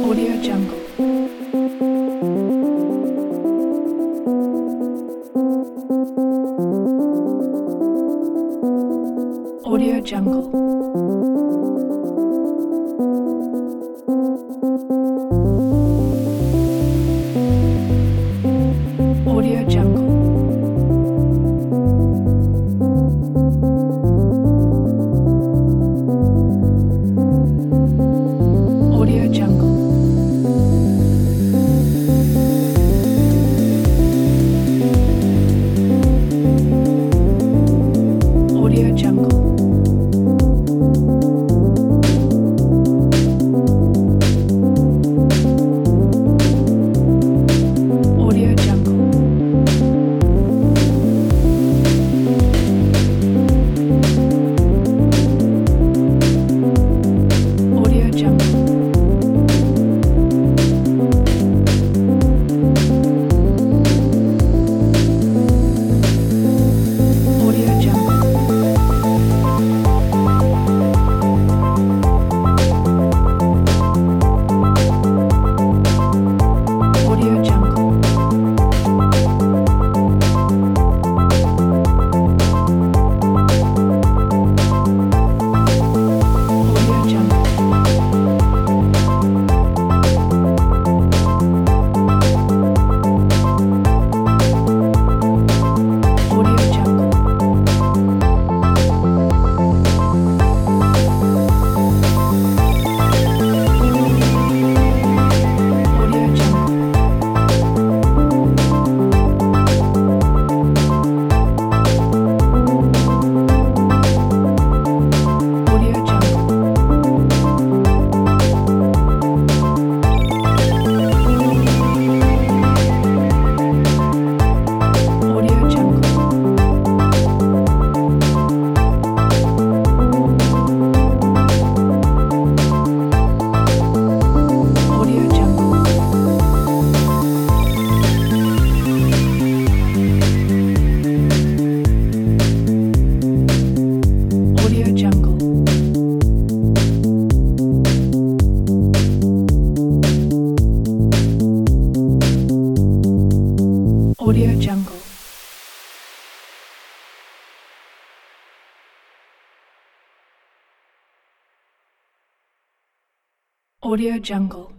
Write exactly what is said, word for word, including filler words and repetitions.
Audio Jungle. Audio Jungle. Audio Jungle. Audio Jungle. Audio Jungle. Audio Jungle. Audio Jungle. Audio Jungle. Audio Jungle. Audio Jungle. Audio Jungle. Audio Jungle. Audio Jungle. Audio Jungle. Audio Jungle. Audio Jungle. Audio Jungle. Audio Jungle.